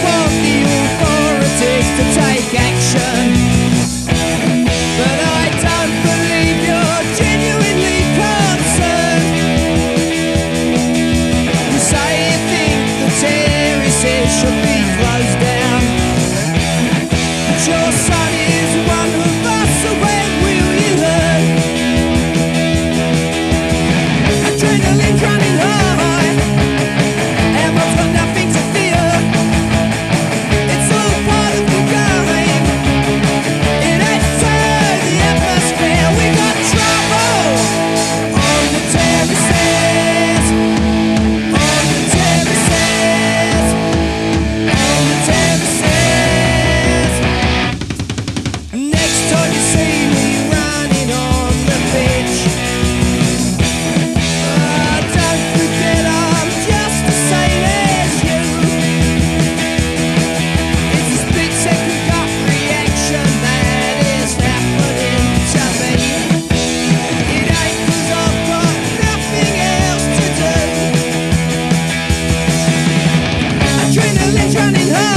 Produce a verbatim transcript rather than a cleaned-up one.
want the authorities to take action, but I don't believe you're genuinely concerned. You say you think the terraces should be closed down, but your son is one of us, so when will you learn? Adrenaline's running high, and I've got nothing to fear. It's all part of the game. It adds to the atmosphere. We got trouble on the terraces, on the terraces, on the terraces. Next time you see me running on the beach, ah, don't forget I'm just the same as you. It's a split second gut reaction that is happening to me. It ain't 'cause I've got nothing else to do. Adrenaline's running high.